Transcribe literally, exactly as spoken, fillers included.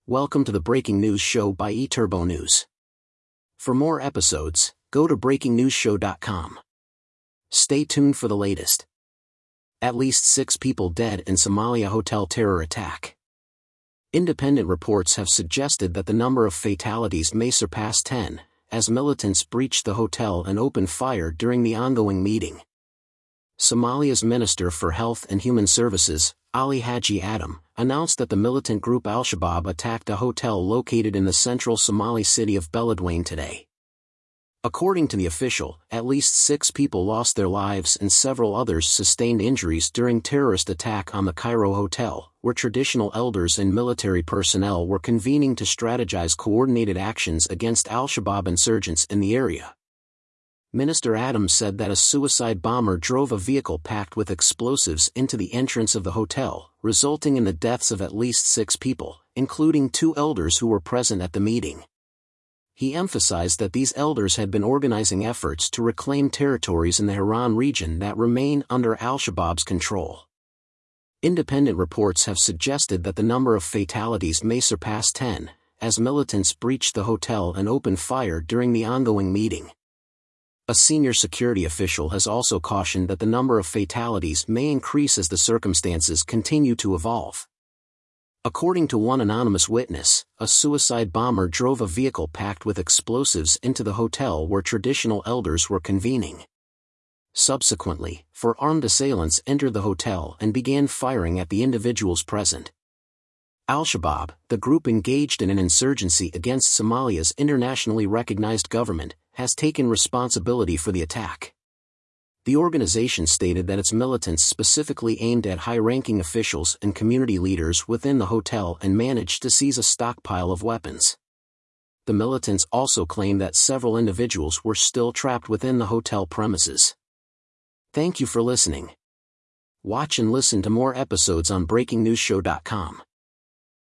Welcome to the Breaking News Show by eTurbo News. For more episodes, go to breaking news show dot com. Stay tuned for the latest. At least six people dead in Somalia hotel terror attack. Independent reports have suggested that the number of fatalities may surpass ten, as militants breached the hotel and opened fire during the ongoing meeting. Somalia's Minister for Health and Human Services, Ali Haji Adam, announced that the militant group Al-Shabaab attacked a hotel located in the central Somali city of Beledweyne today. According to the official, at least six people lost their lives and several others sustained injuries during terrorist attack on the Cairo hotel, where traditional elders and military personnel were convening to strategize coordinated actions against Al-Shabaab insurgents in the area. Minister Adams said that a suicide bomber drove a vehicle packed with explosives into the entrance of the hotel, resulting in the deaths of at least six people, including two elders who were present at the meeting. He emphasized that these elders had been organizing efforts to reclaim territories in the Hiran region that remain under Al-Shabaab's control. Independent reports have suggested that the number of fatalities may surpass ten, as militants breached the hotel and opened fire during the ongoing meeting. A senior security official has also cautioned that the number of fatalities may increase as the circumstances continue to evolve. According to one anonymous witness, a suicide bomber drove a vehicle packed with explosives into the hotel where traditional elders were convening. Subsequently, four armed assailants entered the hotel and began firing at the individuals present. Al-Shabaab, the group engaged in an insurgency against Somalia's internationally recognized government, has taken responsibility for the attack. The organization stated that its militants specifically aimed at high-ranking officials and community leaders within the hotel and managed to seize a stockpile of weapons. The militants also claimed that several individuals were still trapped within the hotel premises. Thank you for listening. Watch and listen to more episodes on breaking news show dot com.